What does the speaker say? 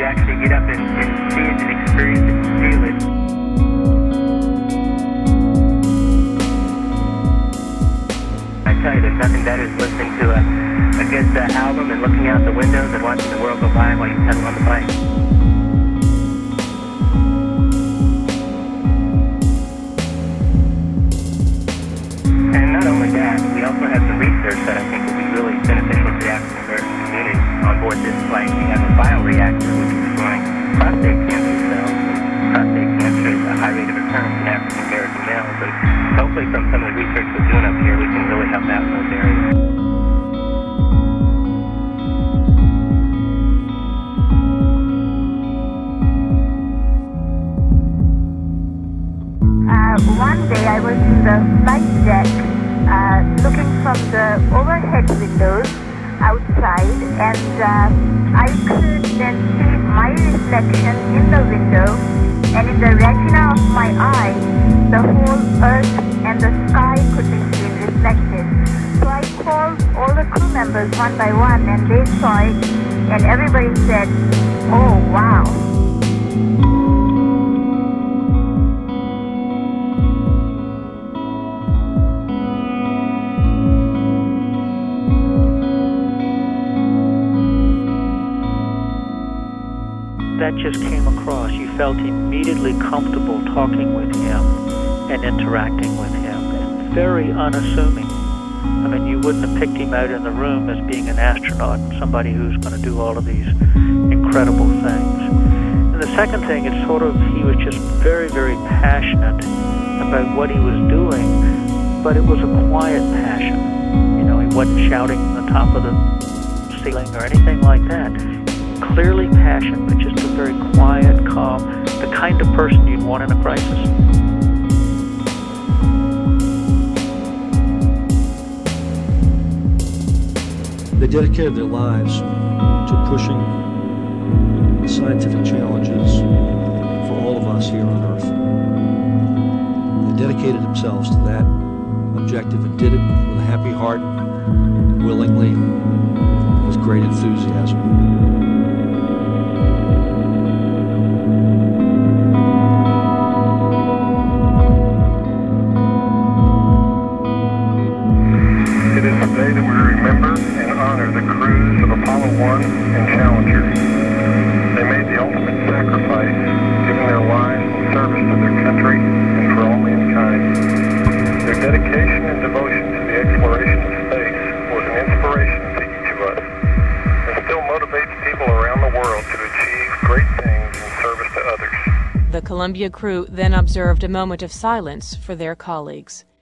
actually get up and see it and experience it and feel it. I tell you, there's nothing better than listening to a good album and looking out the windows and watching the world go by while you pedal on the bike. And not only that, we also have some research that I think will be really beneficial to the African American community on board this flight. We have a bioreactor which is destroying prostate cancer cells. And prostate cancer is a high rate of occurrence in African American males. And hopefully from some of the research we're doing up here, we can really help out in those areas. One day I was in the flight deck looking from the overhead windows outside, and I could then see my reflection in the window, and in the retina of my eye the whole earth and the sky could be seen reflected. So I called all the crew members one by one, and they saw it, and everybody said, "Oh wow." That just came across. You felt immediately comfortable talking with him and interacting with him, and very unassuming. I mean, you wouldn't have picked him out in the room as being an astronaut and somebody who's going to do all of these incredible things. And the second thing, it's sort of, he was just very, very passionate about what he was doing, but it was a quiet passion. You know, he wasn't shouting from the top of the ceiling or anything like that. Clearly passionate, but just a very quiet, calm, the kind of person you'd want in a crisis. They dedicated their lives to pushing the scientific challenges for all of us here on Earth. They dedicated themselves to that objective and did it with a happy heart, willingly, with great enthusiasm. Apollo 1 and Challenger. They made the ultimate sacrifice, giving their lives in service to their country and for all mankind. Their dedication and devotion to the exploration of space was an inspiration to each of us, and still motivates people around the world to achieve great things in service to others. The Columbia crew then observed a moment of silence for their colleagues.